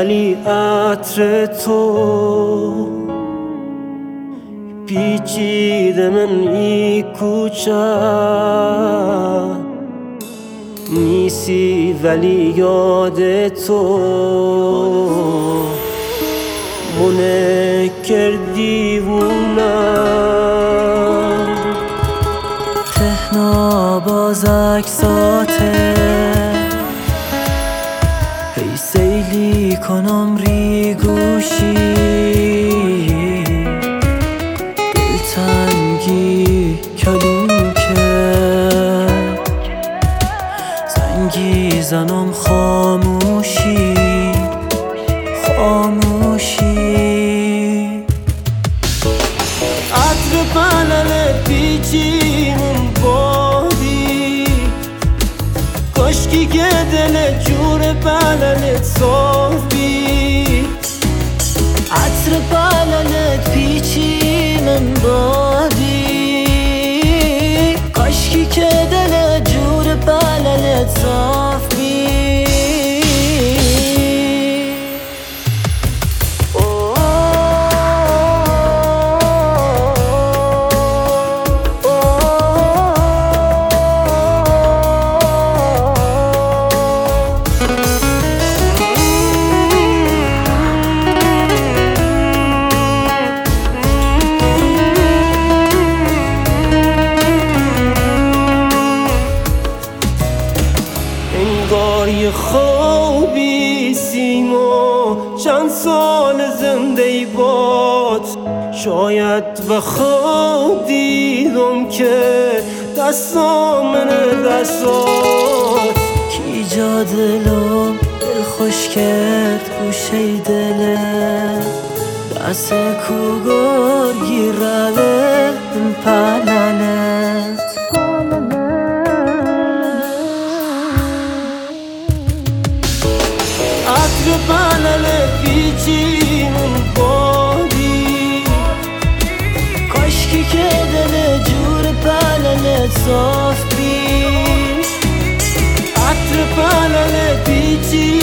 ولی عطر تو پیچیده من ای کوچه نیستی ولی یاد تو منه کردیوونم تهنا باز عکساته هی سیلی کنم ری گوشی دلتنگی کلوکه زنگی زنم خاموشی عطر پنل پیچیمون بادی کاشکی که دل جور پنلت صاف بی عطر پنلت پیچیمون بادی کاشکی که دل جور پنلت صاف بی انگار یه خوابی سیما چند سال زنده ای باد شاید به خواب دیدم که دستامنه دستات کی جا دلم دل خوش کرد گوشه دلت دست کوگار گیره پنلت عطر پنل پیچیمون بادی کاشکی که دل جور پنلت صاف بی عطر پنل پیچیمون